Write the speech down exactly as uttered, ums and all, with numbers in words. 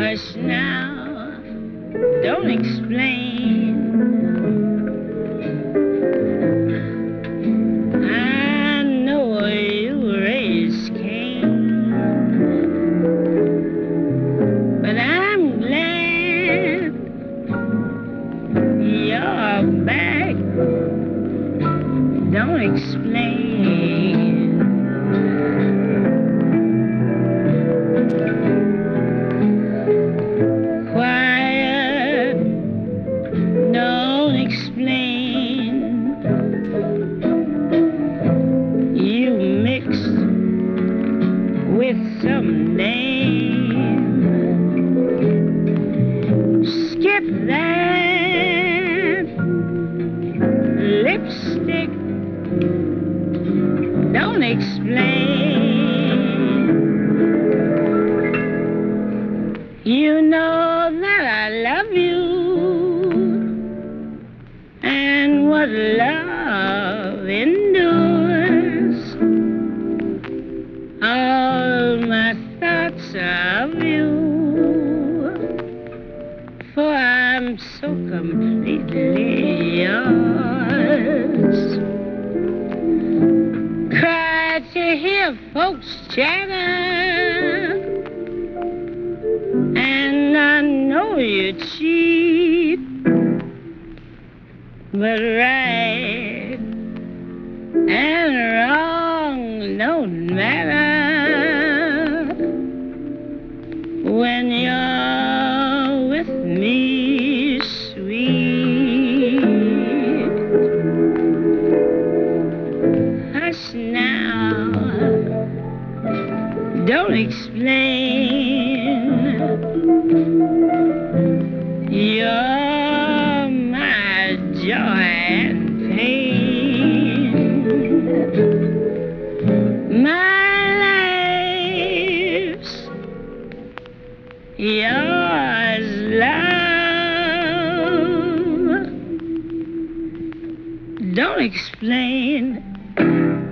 Hush now, don't explain. I know you raised Cain, but I'm glad you're back. Don't explain. Quiet, don't explain. You mixed with some name. Skip that lipstick. Don't explain. You know that I love you, and what love endures. All my thoughts are of you, for I'm so completely yours. Cry to hear folks chatter, and I know you're cheap, but right and wrong don't matter when you're with me, sweet. Hush now, don't explain. You're my joy and pain, my life's yours, love. Don't explain.